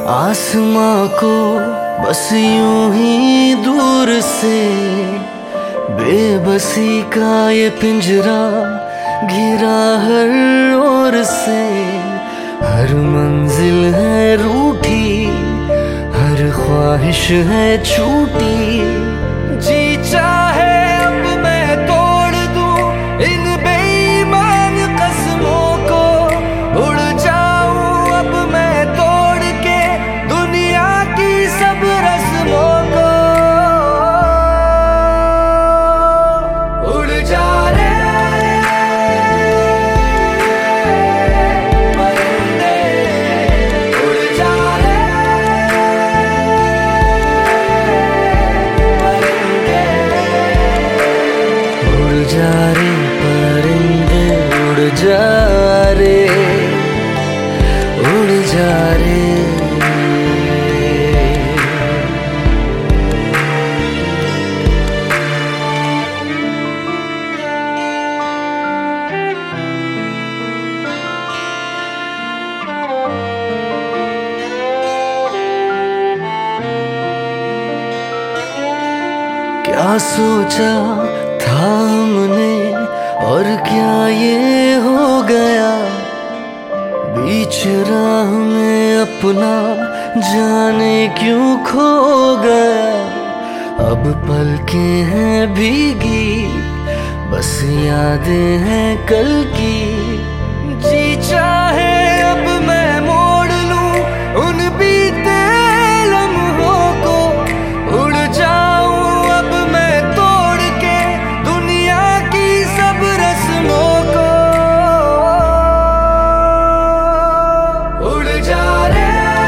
आसमां को बस यूं ही दूर से बेबसी का ये पिंजरा घिरा हर ओर से। हर मंजिल है रूठी, हर ख्वाहिश है छूटी। जी चाहे अब मैं तोड़ दूं इन बेईमान कसमों को, उड़ जाऊं अब मैं तोड़ के दुनिया की सब रस्मों को। उड़ जा रे परिंदे, उड़ जा रे परिंदे, उड़ जा रे परिंदे, उड़ जा रे, उड़ जा रे। क्या सोचा था हमने और क्या ये हो गया। बीच राह में अपना जाने क्यों खो गया। अब पलकें हैं भीगी, बस यादें हैं कल की। जी चाहे अब मैं मोड़ लूं उन बीते लम्हों को, उड़ जाऊं अब मैं तोड़ के दुनिया की सब रस्मों को। उड़ जा रे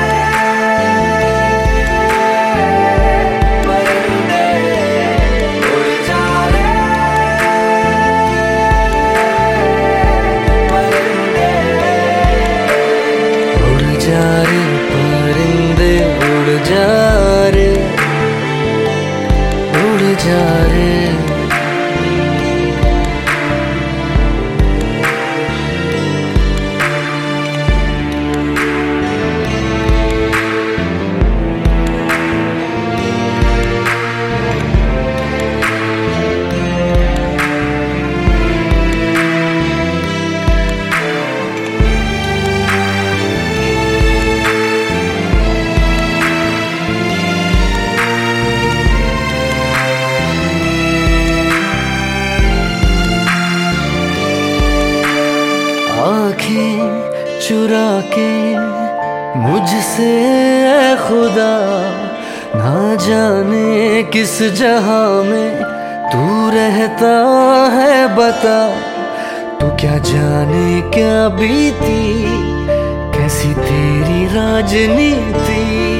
परिंदे, उड़ जा रे परिंदे, उड़ जा रे परिंदे, उड़ जा रे, उड़ जा रे। आँखें चुरा के मुझसे ऐ खुदा, ना जाने किस जहां में तू रहता है बता। तू क्या जाने क्या बीती, कैसी तेरी राजनीति।